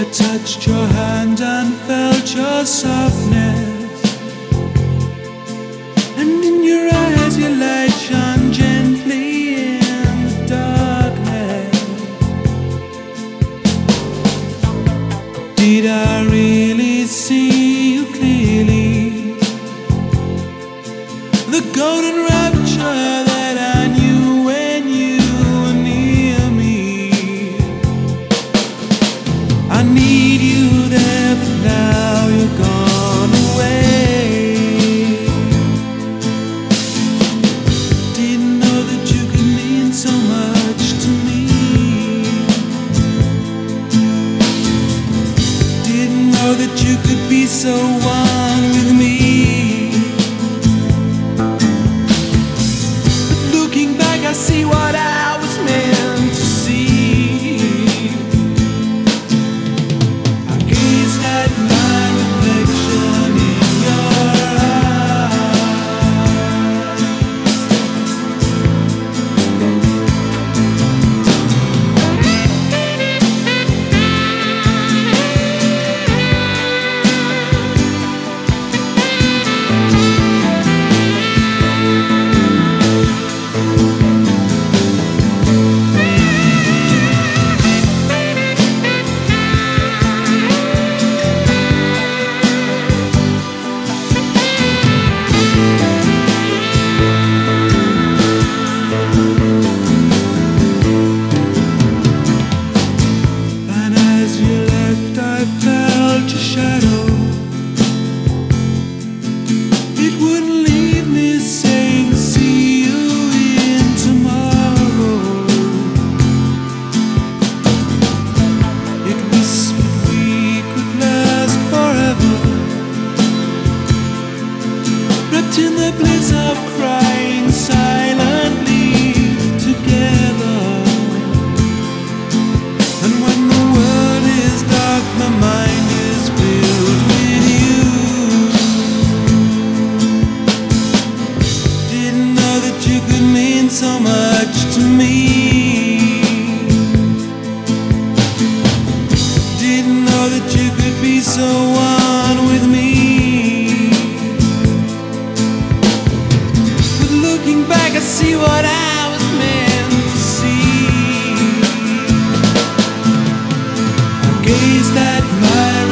touched your hand and felt your softness, and in your eyes your light shone gently in the darkness. Did I really see you clearly? The golden rapture that I knew when you were near me. I need you there, but now you're gone away. Didn't know that you could mean so much to me. Didn't know that you could be so one with me. But looking back, I see what I was meant to see. I gazed at my reflection in your in the bliss of crying silently together. And when the world is dark, my mind is filled with you. Didn't know that you could mean so much to me. Didn't know that you could be so one with me. Looking back, I see what I was meant to see. I gazed at my